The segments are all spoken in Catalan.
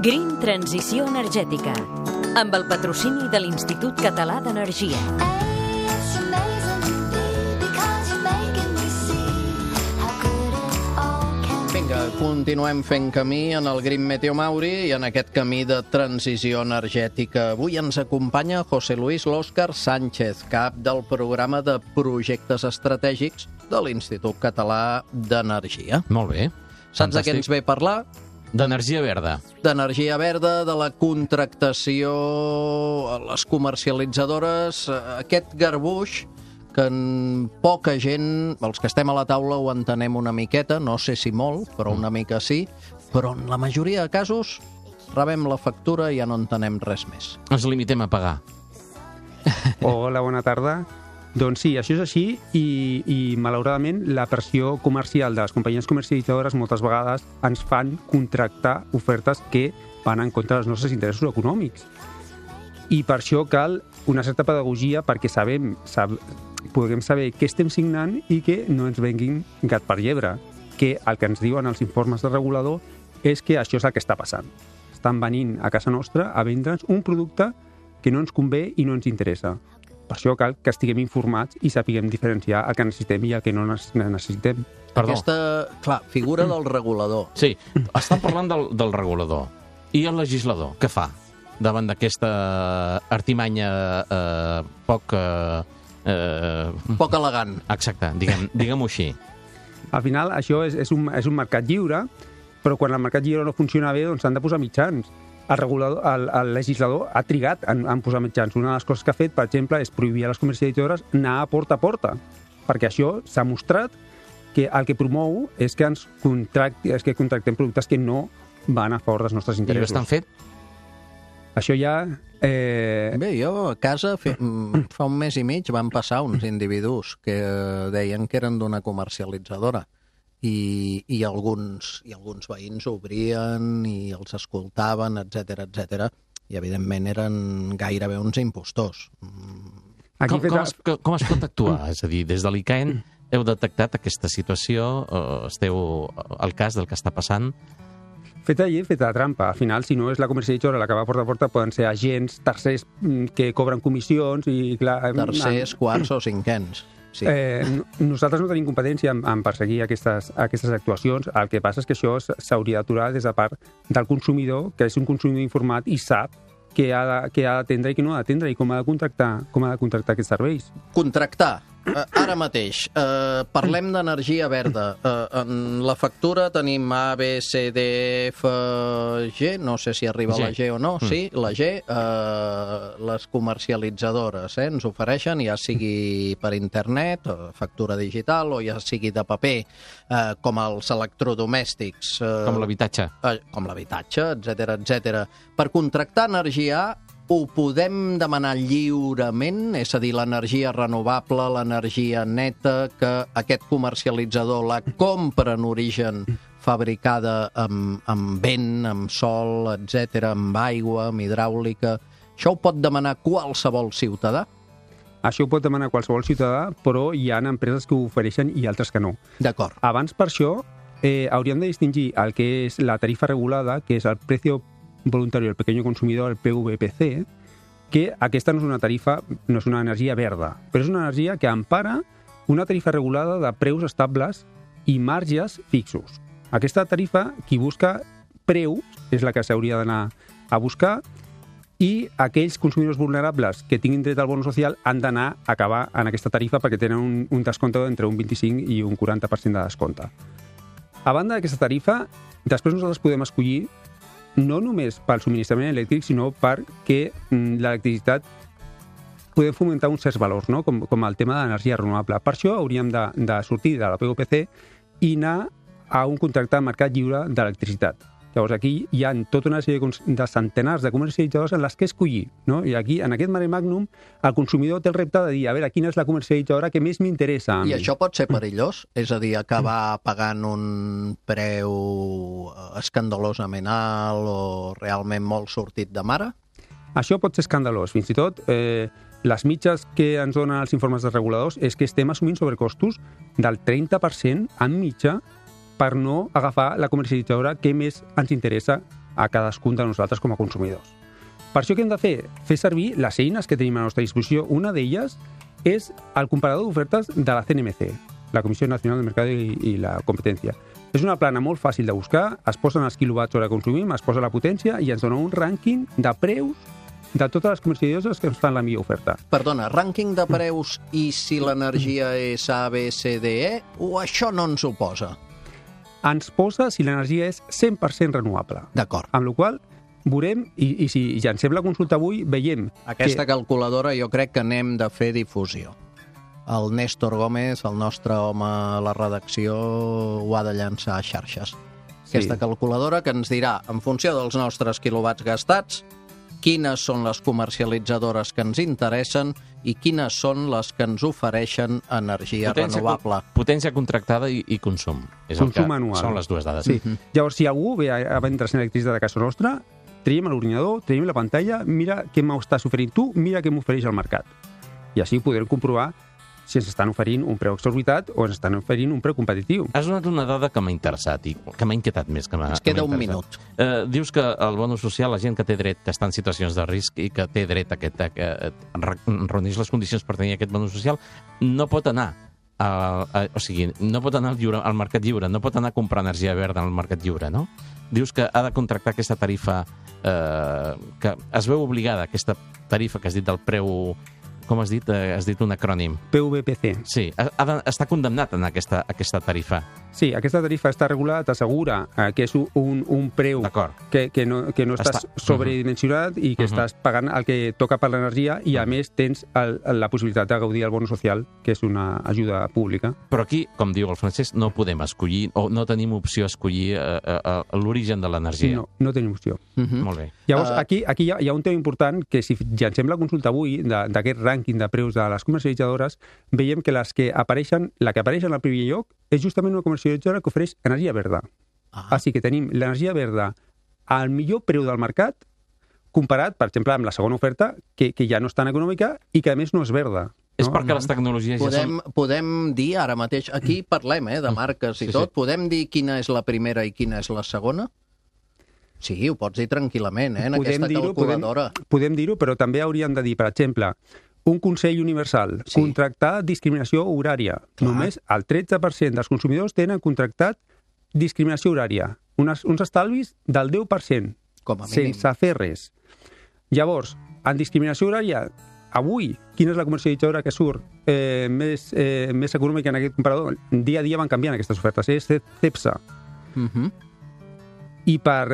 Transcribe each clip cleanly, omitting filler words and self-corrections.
Green Transició Energètica, amb el patrocini de l'Institut Català d'Energia. Vinga, continuem fent camí en el Green Meteo Mauri i en aquest camí de transició energètica. Avui ens acompanya José Luis Lóscar Sánchez, cap del programa de projectes estratègics de l'Institut Català d'Energia. Molt bé. Saps de què ens ve a parlar? D'energia verda. D'energia verda, de la contractació a les comercialitzadores, aquest garbuix que poca gent, els que estem a la taula ho entenem una miqueta, no sé si molt, però una mica sí, però en la majoria de casos rebem la factura i ja no entenem res més. Ens limitem a pagar. Hola, bona tarda. Doncs sí, això és així i malauradament la pressió comercial de les companyies comercialitzadores moltes vegades ens fan contractar ofertes que van en contra dels nostres interessos econòmics. I per això cal una certa pedagogia perquè puguem saber què estem signant i que no ens venguin gat per llebre, que el que ens diuen els informes de regulador és que això és el que està passant. Estan venint a casa nostra a vendre'ns un producte que no ens convé i no ens interessa. Per això cal que estiguem informats i sapiguem diferenciar el que necessitem i el que no necessitem. Perdó. Aquesta, figura del regulador. Sí, estan parlant del regulador. I el legislador, què fa davant d'aquesta artimanya poc elegant. Exacte, diguem-ho així. Al final, això és un mercat lliure, però quan el mercat lliure no funciona bé, doncs s'han de posar mitjans. El legislador ha trigat en posar mitjans. Una de les coses que ha fet, per exemple, és prohibir a les comercialitzadores anar a porta, perquè això s'ha mostrat que el que promou és que contractem productes que no van a favor dels nostres interessos. I ho estan fet? Això ja... Bé, jo a casa fa un mes i mig van passar uns individus que deien que eren d'una comercialitzadora i alguns veïns obrien i els escoltaven, etc. I evidentment eren gairebé uns impostors. Com es pot actuar? És a dir, des de l'ICAEN heu detectat aquesta situació, esteu al cas del que està passant? Feta llei, feta trampa. Al final, si no és la comercialitzadora la que va porta a porta, poden ser agents, tercers que cobren comissions i... Clar, tercers, quarts o cinquens. Sí. Nosaltres no tenim competència en perseguir aquestes actuacions. El que passa és que això s'hauria d'aturar des de part del consumidor, que és un consumidor informat i sap què ha d'atendre i què no ha d'atendre i com ha de contractar aquests serveis. Contractar. Ara mateix, parlem d'energia verda. En la factura tenim A, B, C, D, F, G, no sé si arriba la G o no, sí, la G, les comercialitzadores ens ofereixen, ja sigui per internet, factura digital, o ja sigui de paper, com els electrodomèstics. Com l'habitatge. Com l'habitatge, etc. Per contractar energia ho podem demanar lliurement, és a dir, l'energia renovable, l'energia neta, que aquest comercialitzador la compra en origen fabricada amb vent, amb sol, etc., amb aigua, amb hidràulica. Això ho pot demanar qualsevol ciutadà? Això ho pot demanar qualsevol ciutadà, però hi ha empreses que ho ofereixen i altres que no. D'acord. Abans, per això, hauríem de distingir el que és la tarifa regulada, que és el precio voluntario del pequeño consumidor, el PVPC, que aquesta no és una tarifa, no és una energia verda, però és una energia que empara una tarifa regulada de preus estables i marges fixos. Aquesta tarifa, qui busca preus, és la que s'hauria d'anar a buscar, i aquells consumidors vulnerables que tinguin dret al bono social han d'anar a acabar en aquesta tarifa perquè tenen un descompte entre un 25 i un 40% de descompte. A banda d'aquesta tarifa, després nosaltres podem escollir no només pel subministrament elèctric, sinó perquè l'electricitat podem fomentar uns certs valors, no? com el tema de l'energia renovable. Per això hauríem de sortir de la PVPC i anar a un contracte de mercat lliure d'electricitat. Llavors aquí hi ha tota una sèrie de centenars de comercialitzadors en les que escollir, no? I aquí, en aquest mare magnum, el consumidor té el repte de dir, a veure, quina és la comercialitzadora que més m'interessa a mi. I això pot ser perillós? És a dir, acabar pagant un preu escandalosament alt o realment molt sortit de mare? Això pot ser escandalós. Fins i tot, les mitges que ens donen els informes dels reguladors és que estem assumint sobrecostos del 30% en mitja per no agafar la comercialitzadora que més ens interessa a cadascun de nosaltres com a consumidors. Per això què hem de fer? Fer servir les eines que tenim a la nostra disposició. Una d'elles és el comparador d'ofertes de la CNMC, la Comissió Nacional del Mercado i la Competència. És una plana molt fàcil de buscar, es posen els quilowatts hora que consumim, es posa la potència i ens dona un rànquing de preus de totes les comercialitzadores que ens fan la millor oferta. Perdona, rànquing de preus i si l'energia és A, B, C, D, E, o això no ens ho posa? Ens posa si l'energia és 100% renovable. D'acord. Amb la qual cosa veurem, i si llancem la consulta avui, veiem Aquesta calculadora jo crec que n'hem de fer difusió. El Néstor Gómez, el nostre home a la redacció, ho ha de llançar a xarxes. Aquesta calculadora que ens dirà, en funció dels nostres quilowatts gastats, quines són les comercialitzadores que ens interessen i quines són les que ens ofereixen energia renovable. Potència contractada i consum. És consum anual. Són les dues dades. Sí. Llavors, si algú ve a vendre electricitat a casa nostra, traiem l'ordinador, traiem la pantalla, mira què m'estàs oferint tu, mira què m'ofereix el mercat. I així podrem comprovar si ens estan oferint un preu exorbitat o ens estan oferint un preu competitiu. Has donat una dada que m'ha interessat i que m'ha inquietat més. Ens queda un minut. Dius que el bonus social, la gent que té dret, que està en situacions de risc i que té dret a reunir les condicions per tenir aquest bonus social, no pot anar no pot anar al mercat lliure, no pot anar a comprar energia verda al mercat lliure, no? Dius que ha de contractar aquesta tarifa, que es veu obligada, aquesta tarifa que has dit del preu. Com has dit? Has dit un acrònim. PVPC. Sí, està condemnat en aquesta tarifa. Sí, aquesta tarifa està regulada, t'assegura que és un preu que no estàs sobredimensionat i que estàs pagant el que toca per l'energia i, a més, tens la possibilitat de gaudir del bonus social, que és una ajuda pública. Però aquí, com diu el Francesc, no podem escollir, o no tenim opció a escollir l'origen de l'energia. No tenim opció. Molt bé. Llavors, aquí hi ha un tema important que, si llancem la consulta avui d'aquest rànquing de preus de les comercialitzadores, veiem que la que apareix al primer lloc és justament una comercialitzadora que ofereix energia verda. Així que tenim l'energia verda al millor preu del mercat, comparat, per exemple, amb la segona oferta, que ja no és tan econòmica i que, a més, no és verda. És perquè les tecnologies ja són... Podem dir ara mateix, aquí parlem de marques i tot, podem dir quina és la primera i quina és la segona? Sí, ho pots dir tranquil·lament, en aquesta calculadora. Podem dir-ho, però també hauríem de dir, per exemple, un Consell Universal, contractar discriminació horària. Només el 13% dels consumidors tenen contractat discriminació horària. Uns estalvis del 10%, sense fer res. Llavors, en discriminació horària, avui, quina és la comercialitzadora que surt més econòmica en aquest comparador? Dia a dia van canviant aquestes ofertes. És Cepsa. I per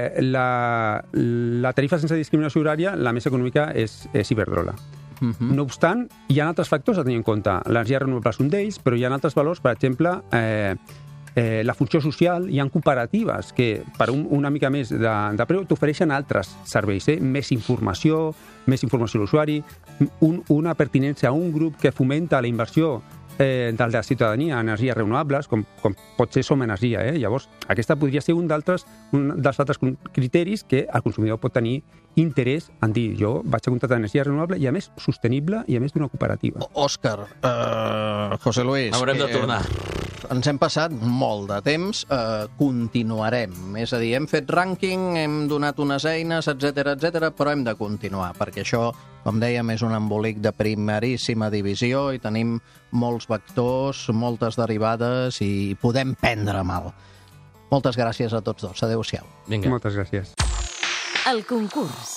la tarifa sense discriminació horària, la més econòmica és Iberdrola. No obstant, hi ha altres factors a tenir en compte. L'energia renovable és un d'ells, però hi ha altres valors, per exemple, la funció social. Hi ha cooperatives que, per una mica més de preu, t'ofereixen altres serveis, més informació a l'usuari, una pertinença a un grup que fomenta la inversió de la ciutadania en energies renovables, com pot ser Som Energia. Llavors, aquesta podria ser un dels altres criteris que el consumidor pot tenir interès en dir, jo vaig a contractar energia renovable i, a més, sostenible i, a més, d'una cooperativa. Òscar, José Luis... Haurem de tornar. Ens hem passat molt de temps, continuarem. És a dir, hem fet rànquing, hem donat unes eines, etc, però hem de continuar, perquè això, com dèiem, és un embolic de primeríssima divisió i tenim molts vectors, moltes derivades i podem prendre mal. Moltes gràcies a tots dos. Adéu-siau. Vinga. Moltes gràcies. El concurs.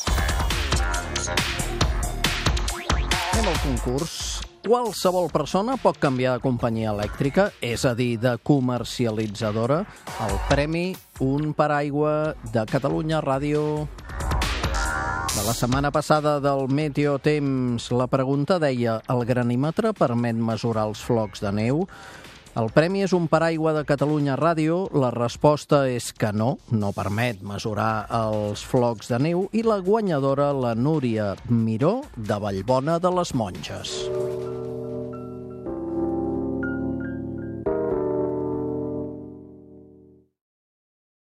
Anem al concurs. Qualsevol persona pot canviar de companyia elèctrica, és a dir, de comercialitzadora. El premi, un paraigua de Catalunya Ràdio. De la setmana passada del Meteo Temps, la pregunta deia: el granímetre permet mesurar els flocs de neu? El premi és un paraigua de Catalunya Ràdio. La resposta és que no permet mesurar els flocs de neu, i la guanyadora, la Núria Miró, de Vallbona de les Monges.